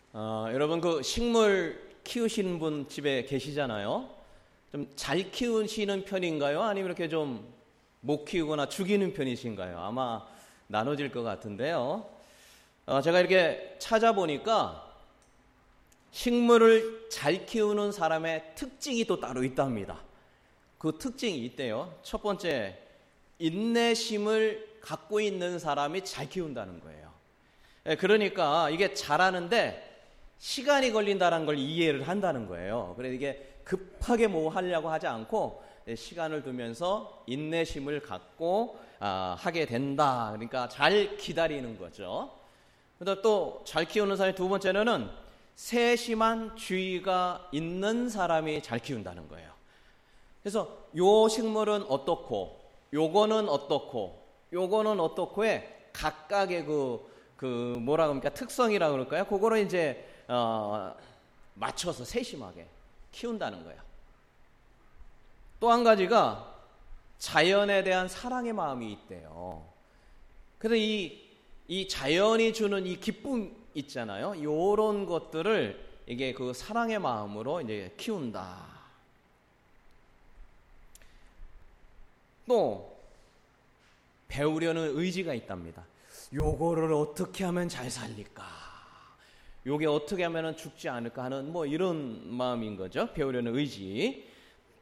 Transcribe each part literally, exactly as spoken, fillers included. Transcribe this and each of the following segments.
어, 여러분 그 식물 키우시는 분 집에 계시잖아요. 좀 잘 키우시는 편인가요? 아니면 이렇게 좀 못 키우거나 죽이는 편이신가요? 아마 나눠질 것 같은데요. 어, 제가 이렇게 찾아보니까 식물을 잘 키우는 사람의 특징이 또 따로 있답니다. 그 특징이 있대요. 첫 번째, 인내심을 갖고 있는 사람이 잘 키운다는 거예요. 그러니까 이게 잘하는데 시간이 걸린다는 걸 이해를 한다는 거예요. 그래서 이게 급하게 뭐 하려고 하지 않고 시간을 두면서 인내심을 갖고 아, 하게 된다. 그러니까 잘 기다리는 거죠. 그런데 또 잘 키우는 사람의 두 번째는 세심한 주의가 있는 사람이 잘 키운다는 거예요. 그래서 요 식물은 어떻고 요거는 어떻고 요거는 어떻고에 각각의 그, 그 뭐라 그럽니까 특성이라 그럴까요? 그거를 이제 어, 맞춰서 세심하게 키운다는 거예요. 또 한 가지가 자연에 대한 사랑의 마음이 있대요. 그래서 이, 이 자연이 주는 이 기쁨 있잖아요. 요런 것들을 이게 그 사랑의 마음으로 이제 키운다. 또 배우려는 의지가 있답니다. 요거를 어떻게 하면 잘 살릴까? 요게 어떻게 하면 죽지 않을까 하는 뭐 이런 마음인 거죠. 배우려는 의지.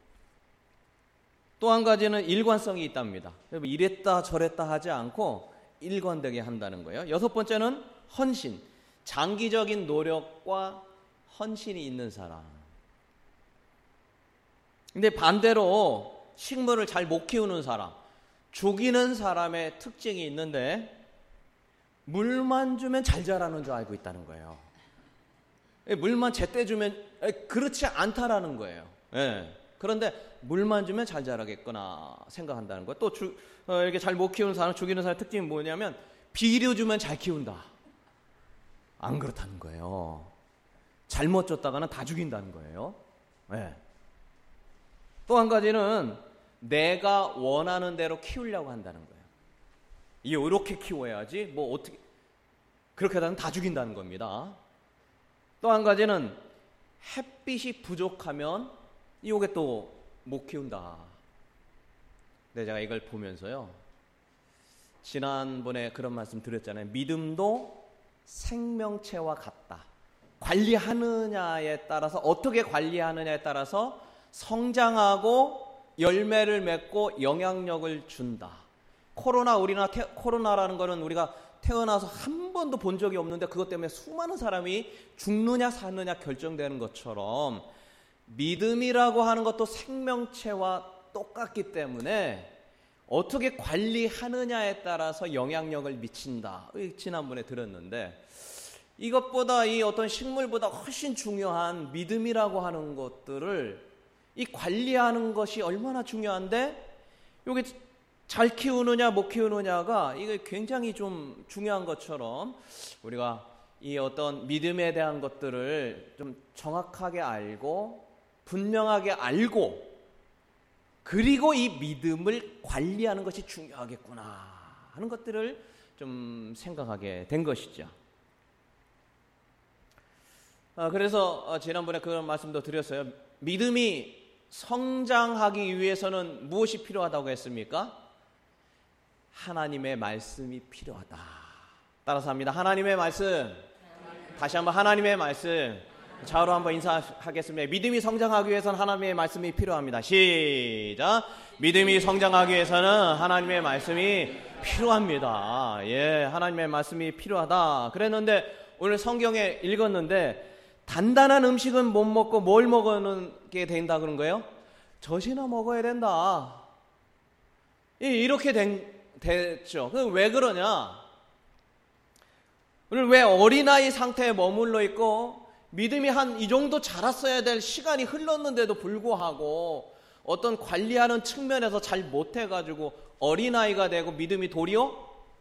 또 한 가지는 일관성이 있답니다. 이랬다 저랬다 하지 않고 일관되게 한다는 거예요. 여섯 번째는 헌신. 장기적인 노력과 헌신이 있는 사람. 근데 반대로 식물을 잘 못 키우는 사람, 죽이는 사람의 특징이 있는데 물만 주면 잘 자라는 줄 알고 있다는 거예요. 물만 제때 주면 그렇지 않다라는 거예요. 예. 그런데 물만 주면 잘 자라겠구나 생각한다는 거예요. 또 주, 어, 이렇게 잘 못 키우는 사람, 죽이는 사람의 특징이 뭐냐면 비료 주면 잘 키운다. 안 그렇다는 거예요. 잘못 줬다가는 다 죽인다는 거예요. 예. 또 한 가지는 내가 원하는 대로 키우려고 한다는 거예요. 이렇게 키워야지 뭐 어떻게 그렇게 하다는 다 죽인다는 겁니다. 또 한 가지는 햇빛이 부족하면 이게 또 못 키운다. 근데 제가 이걸 보면서요, 지난번에 그런 말씀 드렸잖아요. 믿음도 생명체와 같다. 관리하느냐에 따라서, 어떻게 관리하느냐에 따라서 성장하고 열매를 맺고 영향력을 준다. 코로나, 우리나라 태, 코로나라는 거는 우리가 태어나서 한 번도 본 적이 없는데 그것 때문에 수많은 사람이 죽느냐 사느냐 결정되는 것처럼 믿음이라고 하는 것도 생명체와 똑같기 때문에 어떻게 관리하느냐에 따라서 영향력을 미친다. 지난번에 들었는데 이것보다 이 어떤 식물보다 훨씬 중요한 믿음이라고 하는 것들을 이 관리하는 것이 얼마나 중요한데 여기 잘 키우느냐 못 키우느냐가 이게 굉장히 좀 중요한 것처럼 우리가 이 어떤 믿음에 대한 것들을 좀 정확하게 알고 분명하게 알고 그리고 이 믿음을 관리하는 것이 중요하겠구나 하는 것들을 좀 생각하게 된 것이죠. 아, 그래서 지난번에 그런 말씀도 드렸어요. 믿음이 성장하기 위해서는 무엇이 필요하다고 했습니까? 하나님의 말씀이 필요하다. 따라서 합니다. 하나님의 말씀. 다시 한번 하나님의 말씀. 좌우로 한번 인사하겠습니다. 믿음이 성장하기 위해서는 하나님의 말씀이 필요합니다. 시작. 믿음이 성장하기 위해서는 하나님의 말씀이 필요합니다. 예, 하나님의 말씀이 필요하다. 그랬는데 오늘 성경에 읽었는데 단단한 음식은 못 먹고 뭘 먹게 된다 그런 거예요? 젖이나 먹어야 된다. 이렇게 된, 됐죠. 왜 그러냐? 오늘 왜 어린아이 상태에 머물러 있고 믿음이 한 이 정도 자랐어야 될 시간이 흘렀는데도 불구하고 어떤 관리하는 측면에서 잘 못해가지고 어린아이가 되고 믿음이 도리어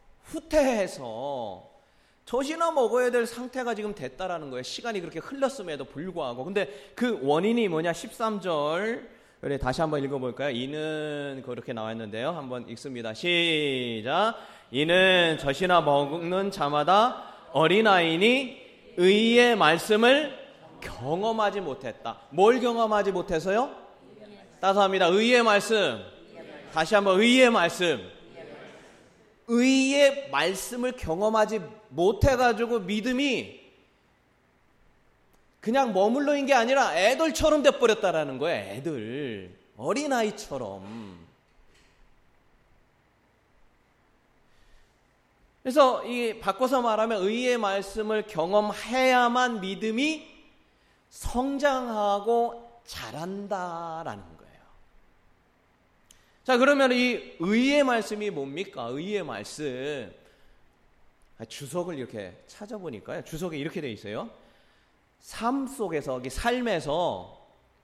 후퇴해서 젖이나 먹어야 될 상태가 지금 됐다라는 거예요. 시간이 그렇게 흘렀음에도 불구하고. 근데 그 원인이 뭐냐? 십삼 절 우리 다시 한번 읽어볼까요? 이는 그렇게 나와 있는데요. 한번 읽습니다. 시작. 이는 젖이나 먹는 자마다 어린아이니 의의 말씀을 경험하지 못했다. 뭘 경험하지 못해서요? 따서 합니다. 의의 말씀. 다시 한번 의의 말씀. 의의 말씀을 경험하지 못해가지고 믿음이 그냥 머물러 있는 게 아니라 애들처럼 돼버렸다라는 거예요. 애들. 어린아이처럼. 그래서 이 바꿔서 말하면 의의 말씀을 경험해야만 믿음이 성장하고 자란다라는 거예요. 자, 그러면 이 의의 말씀이 뭡니까? 의의 말씀. 주석을 이렇게 찾아보니까요. 주석에 이렇게 돼 있어요. 삶 속에서, 삶에서,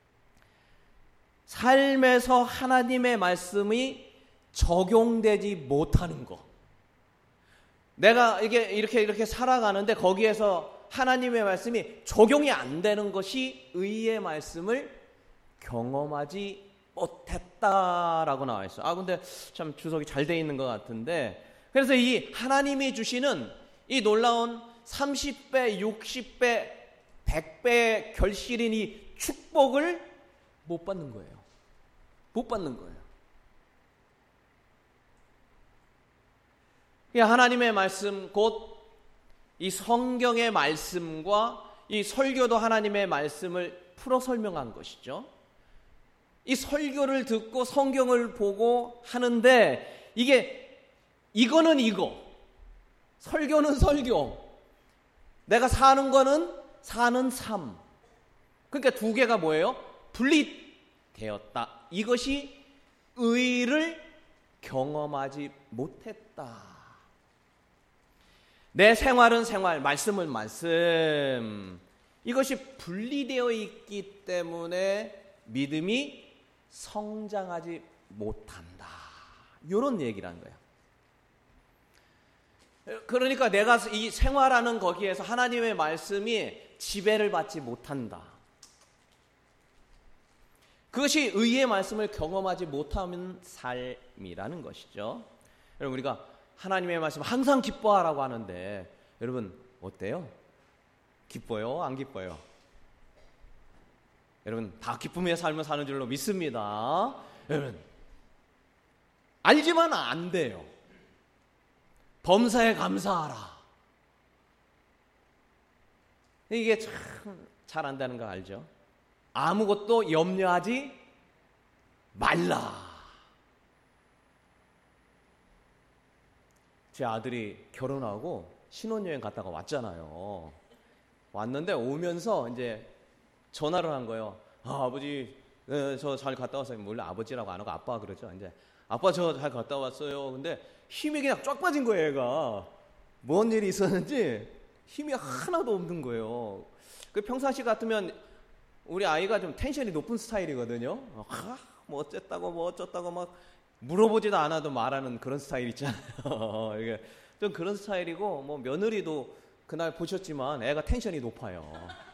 삶에서 하나님의 말씀이 적용되지 못하는 거. 내가 이게 이렇게 이렇게 살아가는데 거기에서 하나님의 말씀이 적용이 안 되는 것이 의의 말씀을 경험하지 못했다라고 나와 있어요. 아, 근데 참 주석이 잘 돼 있는 것 같은데, 그래서 이 하나님이 주시는 이 놀라운 삼십 배, 육십 배, 백 배 결실인 이 축복을 못 받는 거예요. 못 받는 거예요. 하나님의 말씀, 곧 이 성경의 말씀과 이 설교도 하나님의 말씀을 풀어 설명한 것이죠. 이 설교를 듣고 성경을 보고 하는데 이게 이거는 이거, 설교는 설교, 내가 사는 거는 사는 삶. 그러니까 두 개가 뭐예요? 분리되었다. 이것이 의를 경험하지 못했다. 내 생활은 생활, 말씀은 말씀. 이것이 분리되어 있기 때문에 믿음이 성장하지 못한다. 이런 얘기라는 거예요. 그러니까 내가 이 생활하는 거기에서 하나님의 말씀이 지배를 받지 못한다. 그것이 의의 말씀을 경험하지 못하는 삶이라는 것이죠. 여러분, 우리가 하나님의 말씀 항상 기뻐하라고 하는데 여러분 어때요? 기뻐요? 안 기뻐요? 여러분 다 기쁨의 삶을 사는 줄로 믿습니다. 여러분 알지만 안 돼요. 범사에 감사하라. 이게 참 잘 안 되는 거 알죠? 아무것도 염려하지 말라. 제 아들이 결혼하고 신혼여행 갔다가 왔잖아요. 왔는데 오면서 이제 전화를 한 거예요. 아, 아버지, 네, 저 잘 갔다 왔어요. 원래 아버지라고 안 하고 아빠 그러죠. 이제 아빠 저 잘 갔다 왔어요. 근데 힘이 그냥 쫙 빠진 거예요, 얘가. 뭔 일이 있었는지 힘이 하나도 없는 거예요. 그 평상시 같으면 우리 아이가 좀 텐션이 높은 스타일이거든요. 아, 뭐 어쨌다고 뭐 어쩌다고 막 물어보지도 않아도 말하는 그런 스타일 있잖아요. 이게 좀 그런 스타일이고, 뭐 며느리도 그날 보셨지만 애가 텐션이 높아요.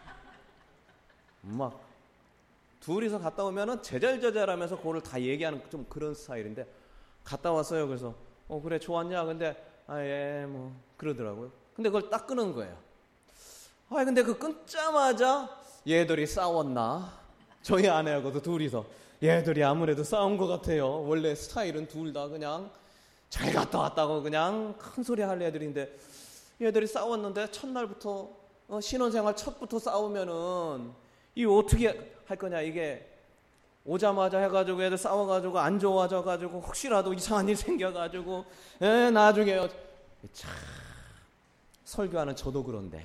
막 둘이서 갔다 오면은 제잘제잘하면서 그거를 다 얘기하는 좀 그런 스타일인데, 갔다 왔어요. 그래서 어 그래 좋았냐? 근데 아 예 뭐 그러더라고요. 근데 그걸 딱 끊은 거예요. 아 근데 그 끊자마자 얘들이 싸웠나? 저희 아내하고도 둘이서 얘들이 아무래도 싸운 것 같아요. 원래 스타일은 둘 다 그냥 잘 갔다 왔다고 그냥 큰 소리 할 애들인데, 얘들이 싸웠는데 첫날부터 어, 신혼생활 첫부터 싸우면은 이 어떻게 할 거냐. 이게 오자마자 해가지고 애들 싸워가지고 안 좋아져가지고 혹시라도 이상한 일 생겨가지고 에, 나중에 참 설교하는 저도 그런데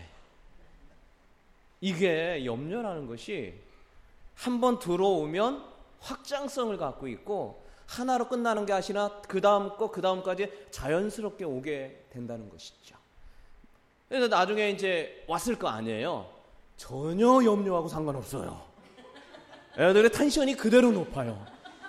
이게 염려라는 것이 한번 들어오면 확장성을 갖고 있고 하나로 끝나는 게 아니라 그 다음 거 그 다음까지 자연스럽게 오게 된다는 것이죠. 그래서 나중에 이제 왔을 거 아니에요. 전혀 염려하고 상관없어요. 애들의 텐션이 그대로 높아요.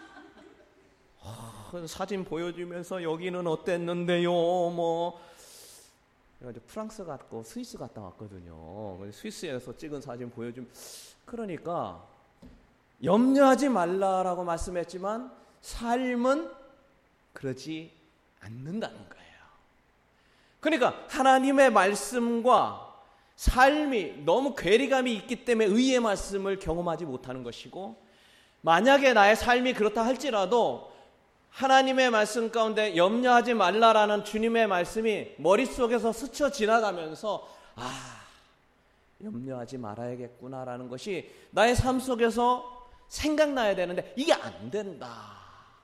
아, 사진 보여주면서 여기는 어땠는데요. 뭐 프랑스 갔고 스위스 갔다 왔거든요. 스위스에서 찍은 사진 보여주면, 그러니까 염려하지 말라라고 말씀했지만 삶은 그러지 않는다는 거예요. 그러니까 하나님의 말씀과 삶이 너무 괴리감이 있기 때문에 의의 말씀을 경험하지 못하는 것이고, 만약에 나의 삶이 그렇다 할지라도 하나님의 말씀 가운데 염려하지 말라라는 주님의 말씀이 머릿속에서 스쳐 지나가면서 아, 염려하지 말아야겠구나라는 것이 나의 삶 속에서 생각나야 되는데 이게 안 된다.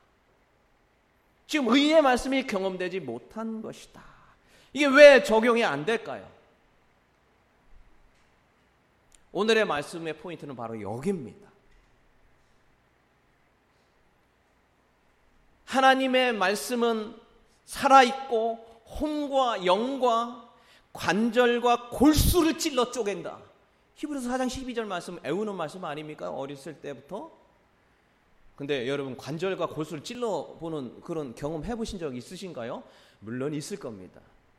지금 의의 말씀이 경험되지 못한 것이다. 이게 왜 적용이 안 될까요? 오늘의 말씀의 포인트는 바로 여기입니다. 하나님의 말씀은 살아있고 혼과 영과 관절과 골수를 찔러 쪼갠다. 히브리서 사 장 십이 절 말씀 애우는 말씀 아닙니까? 어렸을 때부터. 근데 여러분 관절과 골수를 찔러보는 그런 경험 해보신 적 있으신가요? 물론 있을 겁니다.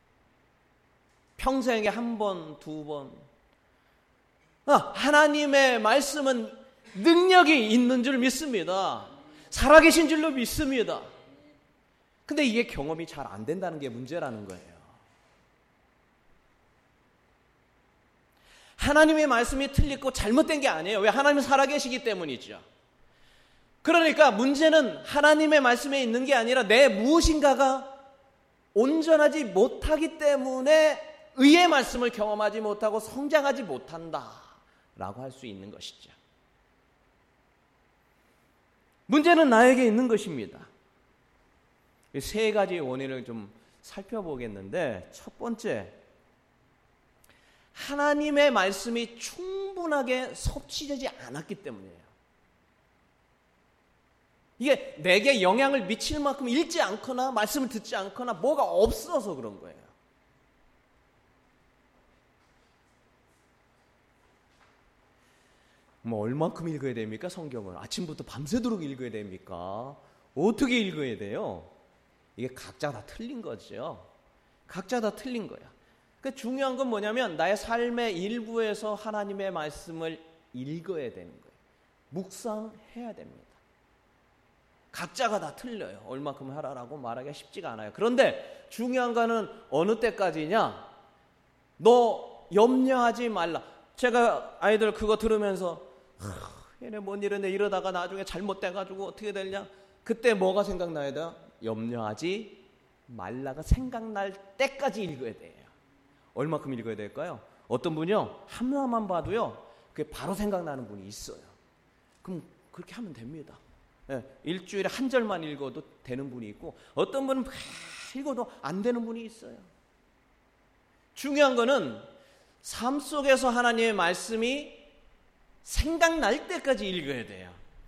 평생에 한 번, 두 번. 아, 하나님의 말씀은 능력이 있는 줄 믿습니다. 살아계신 줄로 믿습니다. 근데 이게 경험이 잘 안 된다는 게 문제라는 거예요. 하나님의 말씀이 틀리고 잘못된 게 아니에요. 왜? 하나님은 살아계시기 때문이죠. 그러니까 문제는 하나님의 말씀에 있는 게 아니라 내 무엇인가가 온전하지 못하기 때문에 의의 말씀을 경험하지 못하고 성장하지 못한다라고 할 수 있는 것이죠. 문제는 나에게 있는 것입니다. 세 가지 원인을 좀 살펴보겠는데, 첫 번째, 하나님의 말씀이 충분하게 섭취되지 않았기 때문이에요. 이게 내게 영향을 미칠 만큼 읽지 않거나 말씀을 듣지 않거나 뭐가 없어서 그런 거예요. 뭐 얼만큼 읽어야 됩니까? 성경을 아침부터 밤새도록 읽어야 됩니까? 어떻게 읽어야 돼요? 이게 각자 다 틀린 거죠. 각자 다 틀린 거야. 그 중요한 건 뭐냐면 나의 삶의 일부에서 하나님의 말씀을 읽어야 되는 거예요. 묵상해야 됩니다. 각자가 다 틀려요. 얼마큼 하라라고 말하기가 쉽지가 않아요. 그런데 중요한 거는 어느 때까지냐? 너 염려하지 말라. 제가 아이들 그거 들으면서 얘네 뭔 이러네 이러다가 나중에 잘못돼가지고 어떻게 되냐? 그때 뭐가 생각나야 돼요? 염려하지 말라가 생각날 때까지 읽어야 돼요. 얼마큼 읽어야 될까요? 어떤 분이요 하나만 봐도요 그게 바로 생각나는 분이 있어요. 그럼 그렇게 하면 됩니다. 예, 일주일에 한 절만 읽어도 되는 분이 있고, 어떤 분은 읽어도 안 되는 분이 있어요. 중요한 거는 삶 속에서 하나님의 말씀이 생각날 때까지 읽어야 돼요.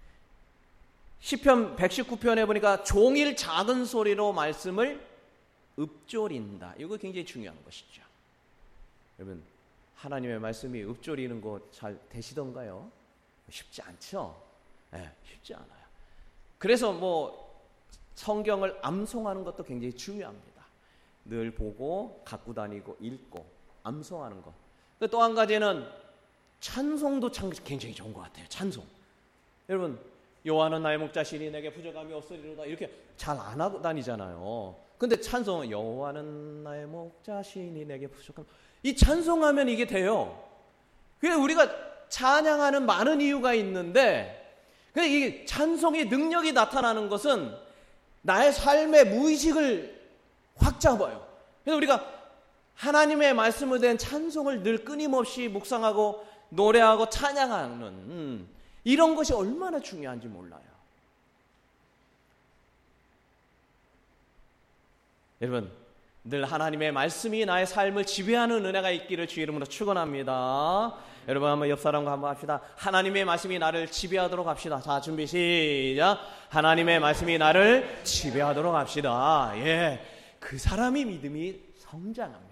시편 백십구 편에 보니까 종일 작은 소리로 말씀을 읊조린다. 이거 굉장히 중요한 것이죠. 여러분, 하나님의 말씀이 읊조리는 거 잘 되시던가요? 쉽지 않죠? 네, 쉽지 않아요. 그래서 뭐 성경을 암송하는 것도 굉장히 중요합니다. 늘 보고 갖고 다니고 읽고 암송하는 것. 또 한 가지는 찬송도 참 굉장히 좋은 것 같아요. 찬송. 여러분, 여호와는 나의 목자시니 내게 부족함이 없으리로다 이렇게 잘 안 하고 다니잖아요. 근데 찬송은 여호와는 나의 목자시니 내게 부족함, 이 찬송하면 이게 돼요. 그래서 우리가 찬양하는 많은 이유가 있는데, 이 찬송의 능력이 나타나는 것은 나의 삶의 무의식을 확 잡아요. 그래서 우리가 하나님의 말씀에 대한 찬송을 늘 끊임없이 묵상하고 노래하고 찬양하는 음, 이런 것이 얼마나 중요한지 몰라요. 여러분, 늘 하나님의 말씀이 나의 삶을 지배하는 은혜가 있기를 주의 이름으로 축원합니다. 여러분, 한번 옆 사람과 한번 합시다. 하나님의 말씀이 나를 지배하도록 합시다. 자, 준비 시작. 하나님의 말씀이 나를 지배하도록 합시다. 예, 그 사람이 믿음이 성장합니다.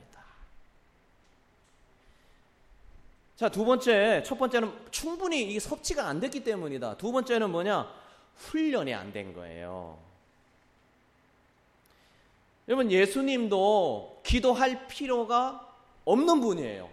자, 두 번째, 첫 번째는 충분히 이 섭취가 안 됐기 때문이다. 두 번째는 뭐냐? 훈련이 안 된 거예요. 여러분, 예수님도 기도할 필요가 없는 분이에요.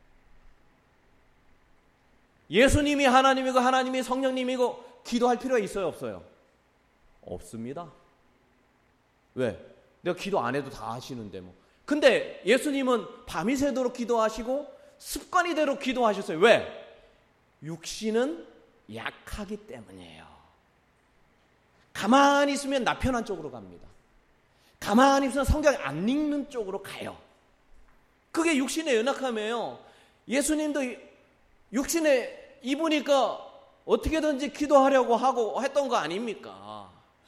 예수님이 하나님이고 하나님이 성령님이고 기도할 필요가 있어요, 없어요? 없습니다. 왜? 내가 기도 안 해도 다 하시는데 뭐. 근데 예수님은 밤이 새도록 기도하시고 습관이대로 기도하셨어요. 왜? 육신은 약하기 때문이에요. 가만히 있으면 나 편한 쪽으로 갑니다. 가만히 있으면 성경 안 읽는 쪽으로 가요. 그게 육신의 연약함이에요. 예수님도 육신에 입으니까 어떻게든지 기도하려고 하고 했던 거 아닙니까?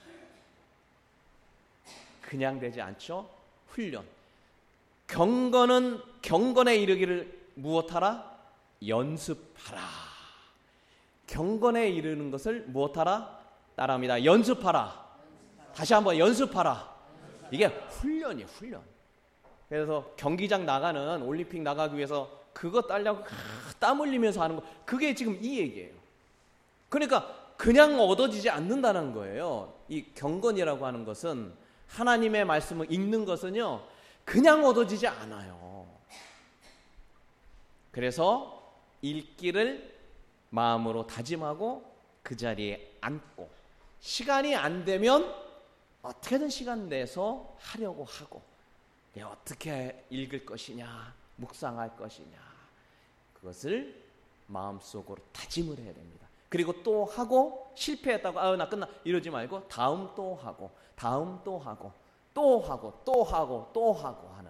그냥 되지 않죠? 훈련. 경건은 경건에 이르기를 무엇하라? 연습하라. 경건에 이르는 것을 무엇하라? 따라합니다. 연습하라. 다시 한번 연습하라. 이게 훈련이에요, 훈련. 그래서 경기장 나가는 올림픽 나가기 위해서 그거 따려고 땀 흘리면서 하는 거, 그게 지금 이 얘기예요. 그러니까 그냥 얻어지지 않는다는 거예요. 이 경건이라고 하는 것은, 하나님의 말씀을 읽는 것은요, 그냥 얻어지지 않아요. 그래서 읽기를 마음으로 다짐하고 그 자리에 앉고, 시간이 안 되면 어떻게든 시간 내서 하려고 하고, 내가 어떻게 읽을 것이냐, 묵상할 것이냐, 그것을 마음속으로 다짐을 해야 됩니다. 그리고 또 하고, 실패했다고 아유 나 끝나 이러지 말고 다음 또 하고, 다음 또 하고, 또 하고, 또 하고, 또 하고 하는,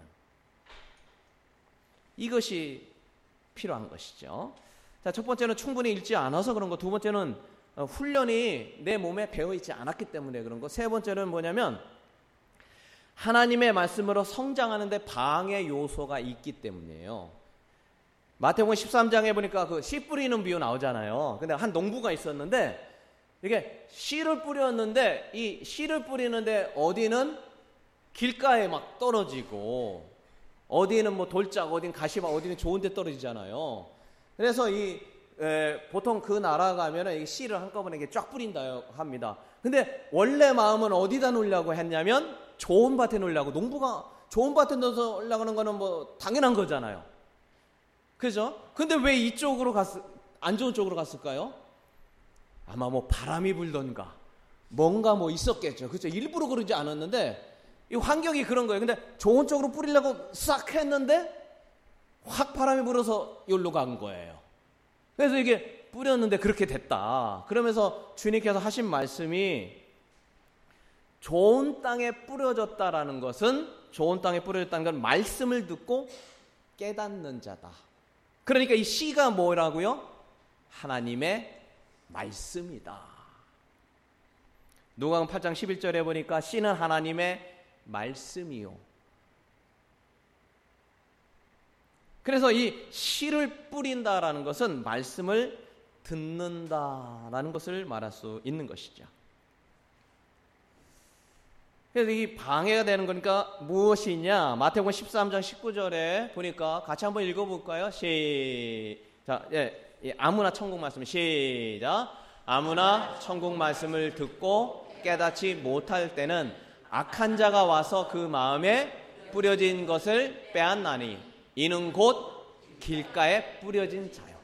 이것이 필요한 것이죠. 자, 첫 번째는 충분히 읽지 않아서 그런 거, 두 번째는 훈련이 내 몸에 배어있지 않았기 때문에 그런 거, 세 번째는 뭐냐면 하나님의 말씀으로 성장하는데 방해 요소가 있기 때문이에요. 마태복음 십삼 장에 보니까 그 씨 뿌리는 비유 나오잖아요. 근데 한 농부가 있었는데, 이게 씨를 뿌렸는데 이 씨를 뿌리는데 어디는 길가에 막 떨어지고, 어디는 뭐 돌짝, 어디는 가시막, 어디는 좋은 데 떨어지잖아요. 그래서 이 에, 보통 그 나라 가면은 이 씨를 한꺼번에 이렇게 쫙 뿌린다 합니다. 근데 원래 마음은 어디다 놓으려고 했냐면 좋은 밭에 놓으려고. 농부가 좋은 밭에 넣어서 올라가는 거는 뭐 당연한 거잖아요. 그죠? 근데 왜 이쪽으로 갔, 안 좋은 쪽으로 갔을까요? 아마 뭐 바람이 불던가 뭔가 뭐 있었겠죠. 그죠? 일부러 그러지 않았는데 이 환경이 그런 거예요. 근데 좋은 쪽으로 뿌리려고 싹 했는데 확 바람이 불어서 여기로 간 거예요. 그래서 이게 뿌렸는데 그렇게 됐다. 그러면서 주님께서 하신 말씀이, 좋은 땅에 뿌려졌다라는 것은, 좋은 땅에 뿌려졌다는 건 말씀을 듣고 깨닫는 자다. 그러니까 이 씨가 뭐라고요? 하나님의 말씀이다. 누가복음 팔 장 십일 절에 보니까 씨는 하나님의 말씀이요. 그래서 이 씨를 뿌린다라는 것은 말씀을 듣는다라는 것을 말할 수 있는 것이죠. 그래서 이 방해가 되는 거니까 무엇이냐? 마태복음 십삼 장 십구 절에 보니까 같이 한번 읽어볼까요? 시작. 예, 예, 아무나 천국 말씀 시작. 아무나 천국 말씀을 듣고 깨닫지 못할 때는 악한 자가 와서 그 마음에 뿌려진 것을 빼앗나니 이는 곧 길가에 뿌려진 자요.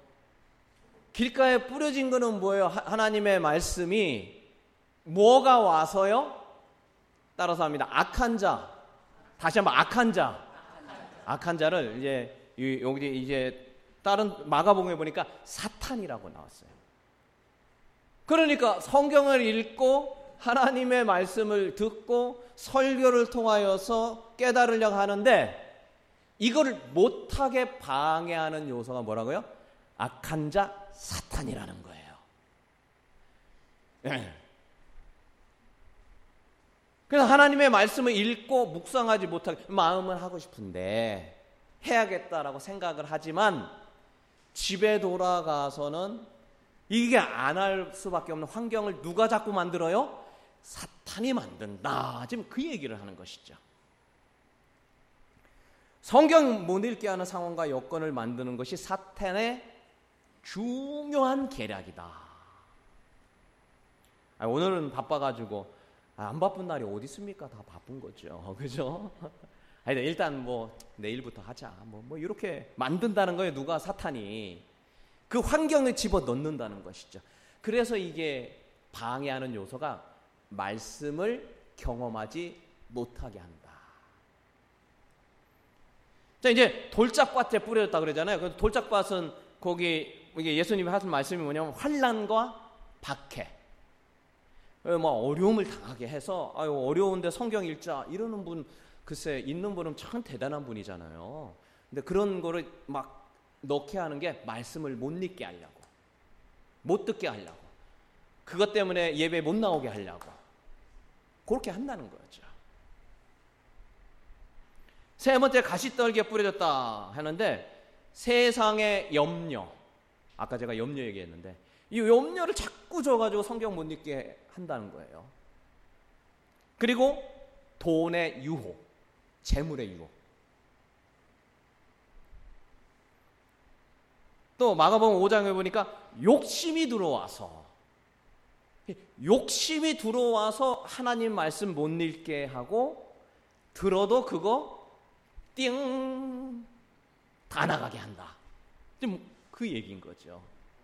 길가에 뿌려진 거는 뭐예요? 하나님의 말씀이 뭐가 와서요? 따라서 합니다. 악한 자. 다시 한번 악한 자. 악한 자를 이제 여기 이제 다른 마가복음에 보니까 사탄이라고 나왔어요. 그러니까 성경을 읽고 하나님의 말씀을 듣고 설교를 통하여서 깨달으려고 하는데, 이거를 못하게 방해하는 요소가 뭐라고요? 악한 자, 사탄이라는 거예요. 네. 그래서 하나님의 말씀을 읽고 묵상하지 못하게, 마음은 하고 싶은데 해야겠다라고 생각을 하지만 집에 돌아가서는 이게 안 할 수밖에 없는 환경을 누가 자꾸 만들어요? 사탄이 만든다. 지금 그 얘기를 하는 것이죠. 성경 못 읽게 하는 상황과 여건을 만드는 것이 사탄의 중요한 계략이다. 아, 오늘은 바빠가지고, 아, 안 바쁜 날이 어디 있습니까? 다 바쁜 거죠. 그죠? 아니, 일단 뭐 내일부터 하자. 뭐, 뭐 이렇게 만든다는 거예요. 누가? 사탄이. 그 환경에 집어 넣는다는 것이죠. 그래서 이게 방해하는 요소가 말씀을 경험하지 못하게 한다. 자, 이제 돌짝밭에 뿌려졌다 그러잖아요. 그 돌짝밭은 거기 이게 예수님이 하신 말씀이 뭐냐면 환난과 박해, 뭐 어려움을 당하게 해서 아유 어려운데 성경 읽자 이러는 분 글쎄 있는 분은 참 대단한 분이잖아요. 근데 그런 거를 막 넣게 하는 게 말씀을 못 읽게 하려고, 못 듣게 하려고, 그것 때문에 예배 못 나오게 하려고 그렇게 한다는 거죠. 세 번째, 가시떨기에 뿌려졌다 하는데 세상의 염려, 아까 제가 염려 얘기했는데 이 염려를 자꾸 줘가지고 성경 못 읽게 한다는 거예요. 그리고 돈의 유혹, 재물의 유혹. 또 마가복음 오 장에 보니까 욕심이 들어와서 욕심이 들어와서 하나님 말씀 못 읽게 하고 들어도 그거 띵 다 나가게 한다. 지금 그 얘기인 거죠.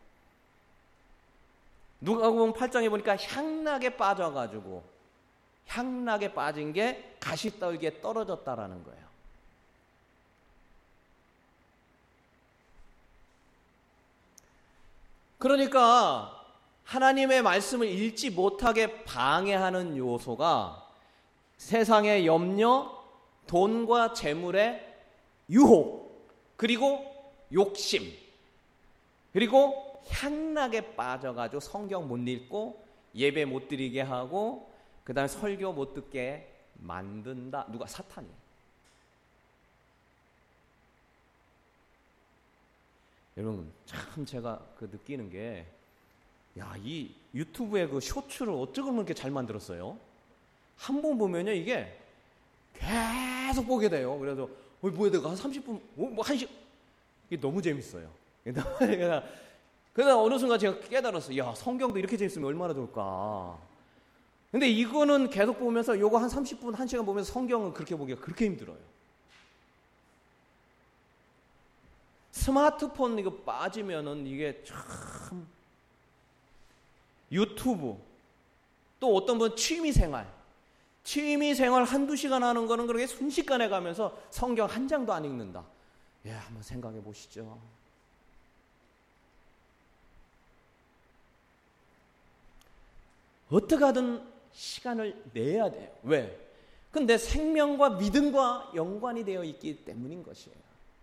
누가복음 팔 장에 보니까 향락에 빠져가지고 향락에 빠진 게 가시떨기에 떨어졌다라는 거예요. 그러니까 하나님의 말씀을 읽지 못하게 방해하는 요소가 세상의 염려, 돈과 재물의 유혹, 그리고 욕심, 그리고 향락에 빠져가지고 성경 못 읽고 예배 못 드리게 하고 그 다음에 설교 못 듣게 만든다. 누가? 사탄이. 여러분 참 제가 그 느끼는 게, 야, 이 유튜브에 그 쇼츠를 어쩌면 그렇게 잘 만들었어요. 한 번 보면요 이게 계속 보게 돼요. 그래서 어, 뭐야 내가 한 삼십 분, 뭐 한 시, 이게 너무 재밌어요. 그래서 어느 순간 제가 깨달았어요. 야, 성경도 이렇게 재밌으면 얼마나 좋을까. 근데 이거는 계속 보면서 요거 한 삼십 분, 한 시간 보면서 성경은 그렇게 보기가 그렇게 힘들어요. 스마트폰 이거 빠지면은 이게 참, 유튜브, 또 어떤 분 취미생활, 취미생활 한두 시간 하는 거는 그렇게 순식간에 가면서 성경 한 장도 안 읽는다. 예, 한번 생각해 보시죠. 어떻게 하든 시간을 내야 돼요. 왜? 그건 내 생명과 믿음과 연관이 되어 있기 때문인 것이에요.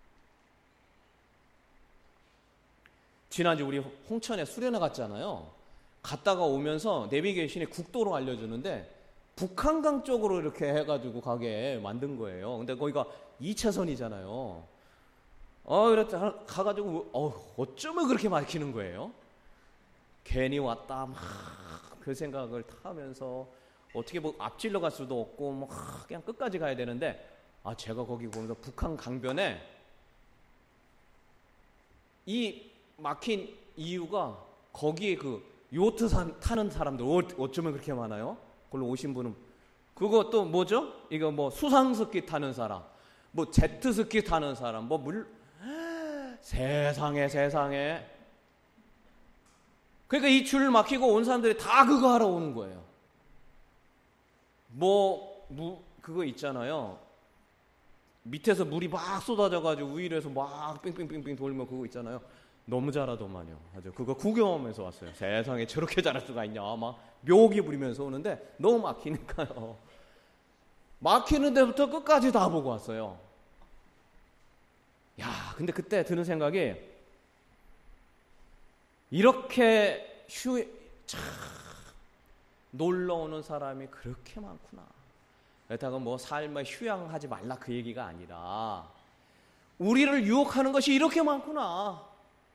지난주 우리 홍천에 수련회 갔잖아요. 갔다가 오면서 내비게이션에 국도로 알려주는데 북한강 쪽으로 이렇게 해가지고 가게 만든 거예요. 근데 거기가 이 차선이잖아요. 어, 이랬다 가가지고 어, 어쩌면 그렇게 막히는 거예요. 괜히 왔다 막 그 생각을 타면서 어떻게 뭐 앞질러 갈 수도 없고 뭐 그냥 끝까지 가야 되는데, 아 제가 거기 보면서 북한 강변에 이 막힌 이유가 거기에 그 요트 타는 사람들 어쩌면 그렇게 많아요. 그걸로 오신 분은 그거 또 뭐죠? 이거 뭐 수상스키 타는 사람, 뭐 제트스키 타는 사람, 뭐 물 세상에 세상에. 그러니까 이 줄 막히고 온 사람들이 다 그거 하러 오는 거예요. 뭐, 무, 그거 있잖아요. 밑에서 물이 막 쏟아져가지고 위에서 막 빙빙빙빙 돌면 그거 있잖아요. 너무 잘하더만요. 아주 그거 구경하면서 왔어요. 세상에 저렇게 잘할 수가 있냐. 막 묘기 부리면서 오는데 너무 막히니까요. 막히는 데부터 끝까지 다 보고 왔어요. 야, 근데 그때 드는 생각이, 이렇게 휴, 참, 놀러 오는 사람이 그렇게 많구나. 그렇다고 뭐 삶에 휴양하지 말라 그 얘기가 아니라, 우리를 유혹하는 것이 이렇게 많구나.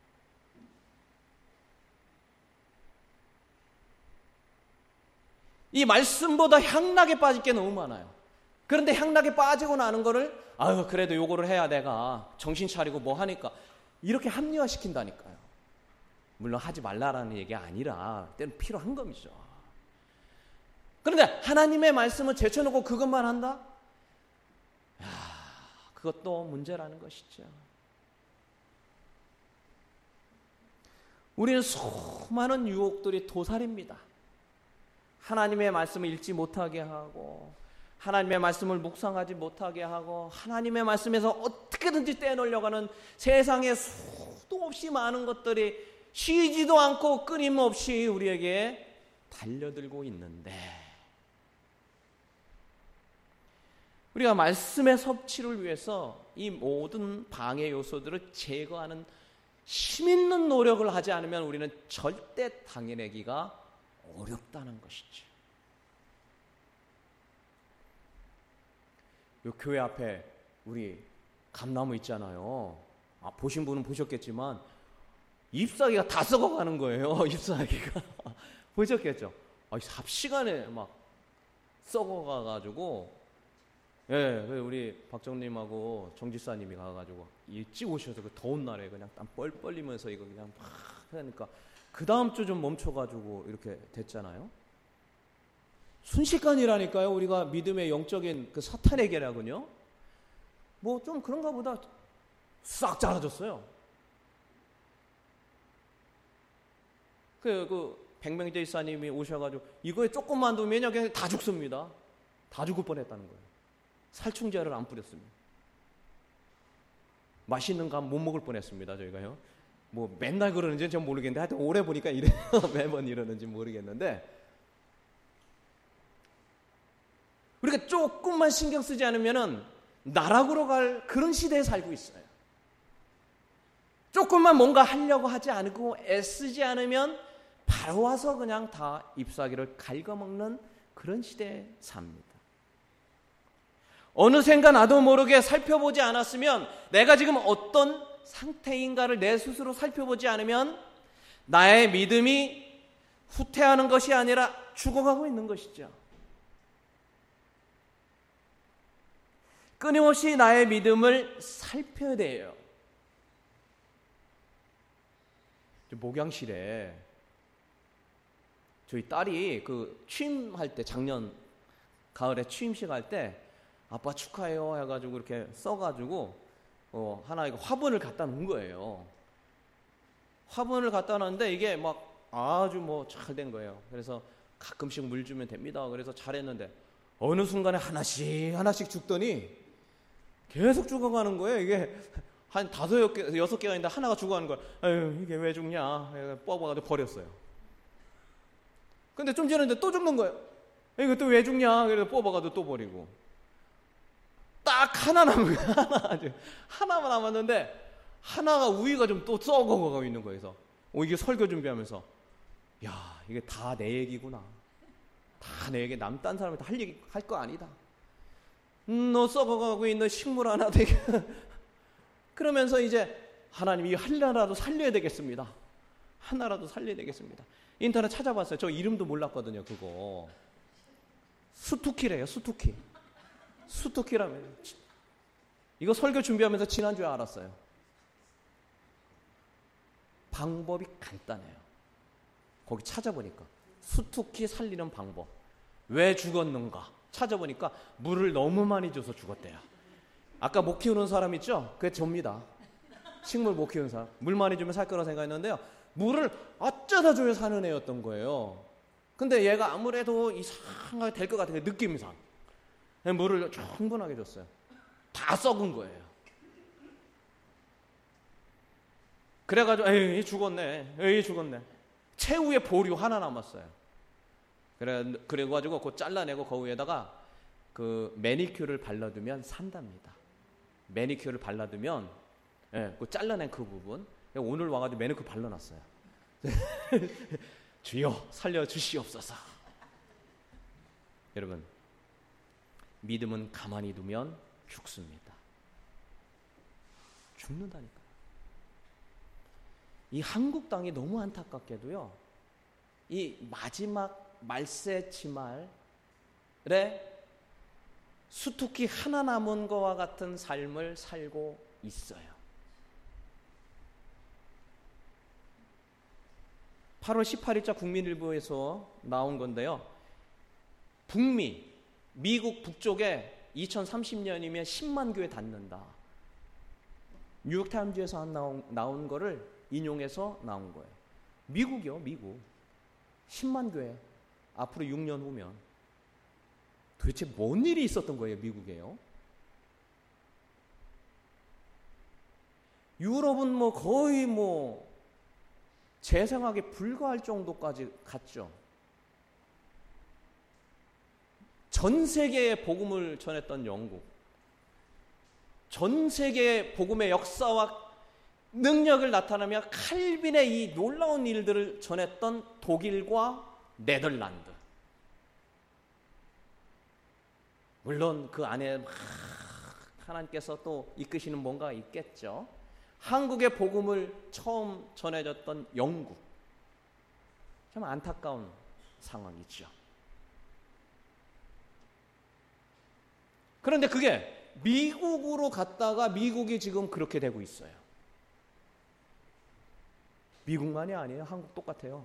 이 말씀보다 향락에 빠질 게 너무 많아요. 그런데 향락에 빠지고 나는 거를, 아유, 그래도 요거를 해야 내가 정신 차리고 뭐 하니까, 이렇게 합리화시킨다니까요. 물론 하지 말라라는 얘기가 아니라 때는 필요한 겁니다. 그런데 하나님의 말씀을 제쳐놓고 그것만 한다? 야, 그것도 문제라는 것이죠. 우리는 수많은 유혹들이 도살입니다. 하나님의 말씀을 읽지 못하게 하고, 하나님의 말씀을 묵상하지 못하게 하고 하나님의 말씀에서 어떻게든지 떼놓으려고 세상에 수도 없이 많은 것들이 쉬지도 않고 끊임없이 우리에게 달려들고 있는데, 우리가 말씀의 섭취를 위해서 이 모든 방해 요소들을 제거하는 힘있는 노력을 하지 않으면 우리는 절대 당해내기가 어렵다는 것이죠. 요 교회 앞에 우리 감나무 있잖아요. 아, 보신 분은 보셨겠지만 잎사귀가 다 썩어가는 거예요. 잎사귀가 보셨겠죠? 아, 삽시간에 막 썩어가가지고, 예, 우리 박정님하고 정지사님이 가가지고 일찍 오셔서 그 더운 날에 그냥 땀 뻘뻘 흘리면서 이거 그냥 막 하니까 그 다음 주 좀 멈춰가지고 이렇게 됐잖아요. 순식간이라니까요. 우리가 믿음의 영적인 그 사탄에게라군요. 뭐 좀 그런가 보다 싹 자라졌어요. 그, 그 백명재 이사님이 오셔가지고 이거에 조금만 두면요 그냥 다 죽습니다. 다 죽을 뻔했다는 거예요. 살충제를 안 뿌렸습니다. 맛있는 감 못 먹을 뻔했습니다. 저희가요. 뭐 맨날 그러는지는 전 모르겠는데 하여튼 오래 보니까 이래요. 매번 이러는지 모르겠는데, 우리가 조금만 신경 쓰지 않으면은 나락으로 갈 그런 시대에 살고 있어요. 조금만 뭔가 하려고 하지 않고 애쓰지 않으면 바로 와서 그냥 다 잎사귀를 갉아먹는 그런 시대에 삽니다. 어느샌가 나도 모르게 살펴보지 않았으면, 내가 지금 어떤 상태인가를 내 스스로 살펴보지 않으면 나의 믿음이 후퇴하는 것이 아니라 죽어가고 있는 것이죠. 끊임없이 나의 믿음을 살펴야 돼요. 목양실에 저희 딸이 그 취임할 때, 작년 가을에 취임식 할 때 아빠 축하해요 해가지고 이렇게 써가지고 어, 하나 이거 화분을 갖다 놓은 거예요. 화분을 갖다 놨는데 이게 막 아주 뭐 잘 된 거예요. 그래서 가끔씩 물 주면 됩니다. 그래서 잘했는데 어느 순간에 하나씩 하나씩 죽더니 계속 죽어가는 거예요. 이게 한 다섯 개, 여섯 개가 있는데 하나가 죽어가는 거예요. 아유, 이게 왜 죽냐? 뽑아가지고 버렸어요. 근데 좀 지났는데 또 죽는 거예요. 이거 또 왜 죽냐? 그래서 뽑아가지고 또 버리고. 딱 하나 남은 거예요. 하나, 하나만 남았는데 하나가 우위가 좀 또 썩어가고 있는 거예요. 그래서 어, 이게 설교 준비하면서 야, 이게 다 내 얘기구나. 다 내 얘기. 남 딴 사람이 다 할 얘기 할 거 아니다. 음, 너 썩어가고 있는 식물 하나 되게 그러면서 이제 하나님이 하나라도 살려야 되겠습니다. 하나라도 살려야 되겠습니다. 인터넷 찾아봤어요. 저 이름도 몰랐거든요. 그거 수투키래요. 수투키. 수투키라면 이거 설교 준비하면서 지난주에 알았어요. 방법이 간단해요. 거기 찾아보니까 수투키 살리는 방법. 왜 죽었는가 찾아보니까 물을 너무 많이 줘서 죽었대요. 아까 못 키우는 사람 있죠? 그게 접니다. 식물 못 키우는 사람. 물 많이 주면 살 거라 생각했는데요. 물을 어쩌다 줘야 사는 애였던 거예요. 근데 얘가 아무래도 이상하게 될 것 같아요. 느낌상. 물을 충분하게 줬어요. 다 썩은 거예요. 그래가지고 에이 죽었네. 에이 죽었네. 최후의 보류 하나 남았어요. 그래 그래가지고 그거 잘라내고 그 위에다가 그 매니큐어를 발라두면 산답니다. 매니큐어를 발라두면 예, 그 잘라낸 그 부분 오늘 와가지고 매니큐어 발라놨어요. 주여 살려주시옵소서. 여러분, 믿음은 가만히 두면 죽습니다. 죽는다니까요. 이 한국 땅이 너무 안타깝게도요, 이 마지막 말세 지말에 수투키 하나 남은 것과 같은 삶을 살고 있어요. 팔월 십팔일자 국민일보에서 나온 건데요. 북미, 미국 북쪽에 이천삼십 년이면 십만 교회 닿는다. 뉴욕타임즈에서 나온, 나온 거를 인용해서 나온 거예요. 미국이요, 미국. 십만 교회. 앞으로 육 년 후면. 도대체 뭔 일이 있었던 거예요, 미국에요? 유럽은 뭐 거의 뭐 재생하기 불과할 정도까지 갔죠. 전 세계에 복음을 전했던 영국, 전 세계에 복음의 역사와 능력을 나타내며 칼빈의 이 놀라운 일들을 전했던 독일과 네덜란드. 물론 그 안에 막 하나님께서 또 이끄시는 뭔가가 있겠죠. 한국의 복음을 처음 전해졌던 영국. 참 안타까운 상황이죠. 그런데 그게 미국으로 갔다가 미국이 지금 그렇게 되고 있어요. 미국만이 아니에요. 한국 똑같아요.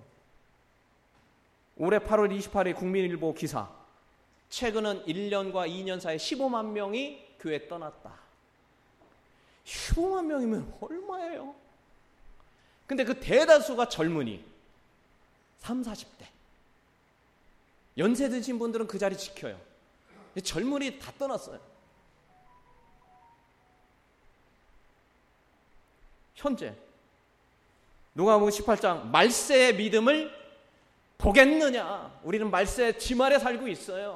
올해 팔월 이십팔일 국민일보 기사. 최근은 일 년과 이 년 사이에 십오만 명이 교회 떠났다. 십오만 명이면 얼마예요? 근데 그 대다수가 젊은이. 삼, 사십 대. 연세 드신 분들은 그 자리 지켜요. 젊은이 다 떠났어요. 현재 누가복음 십팔 장 말세의 믿음을 보겠느냐? 우리는 말세의 지말에 살고 있어요.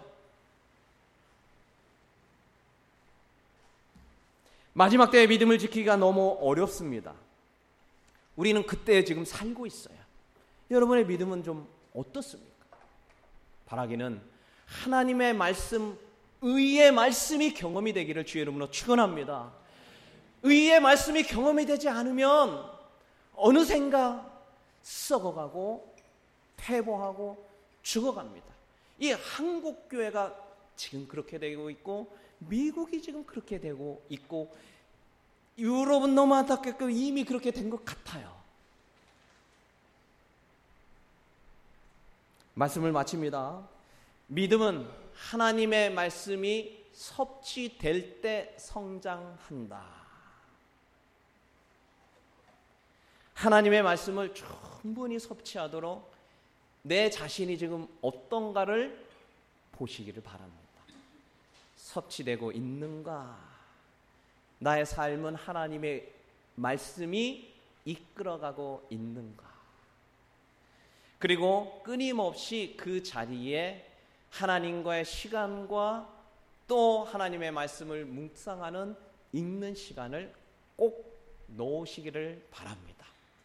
마지막 때의 믿음을 지키기가 너무 어렵습니다. 우리는 그때에 지금 살고 있어요. 여러분의 믿음은 좀 어떻습니까? 바라기는 하나님의 말씀, 의의 말씀이 경험이 되기를 주의 이름으로 축원합니다. 의의 말씀이 경험이 되지 않으면 어느샌가 썩어가고 퇴보하고 죽어갑니다. 이 한국 교회가 지금 그렇게 되고 있고 미국이 지금 그렇게 되고 있고 유럽은 너무 안타깝게 이미 그렇게 된 것 같아요. 말씀을 마칩니다. 믿음은 하나님의 말씀이 섭취될 때 성장한다. 하나님의 말씀을 충분히 섭취하도록 내 자신이 지금 어떤가를 보시기를 바랍니다. 섭취되고 있는가? 나의 삶은 하나님의 말씀이 이끌어가고 있는가? 그리고 끊임없이 그 자리에 하나님과의 시간과 또 하나님의 말씀을 묵상하는 읽는 시간을 꼭 놓으시기를 바랍니다.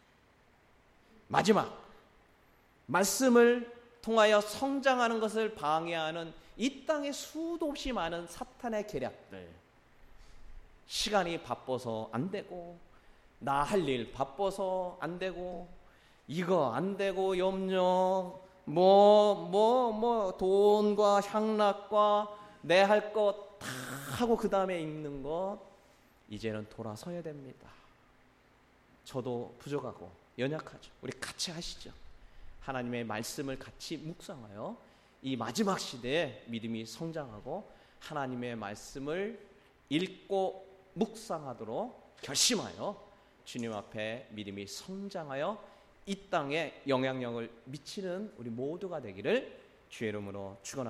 마지막, 말씀을 통하여 성장하는 것을 방해하는 이 땅에 수도 없이 많은 사탄의 계략들. 시간이 바빠서 안 되고, 나 할 일 바빠서 안 되고, 이거 안 되고 염려, 뭐, 뭐, 뭐, 돈과 향락과 내 할 것 다 하고 그 다음에 읽는 것, 이제는 돌아서야 됩니다. 저도 부족하고 연약하죠. 우리 같이 하시죠. 하나님의 말씀을 같이 묵상하여 이 마지막 시대에 믿음이 성장하고 하나님의 말씀을 읽고 묵상하도록 결심하여 주님 앞에 믿음이 성장하여 이 땅에 영향력을 미치는 우리 모두가 되기를 주의 이름으로 축원합니다.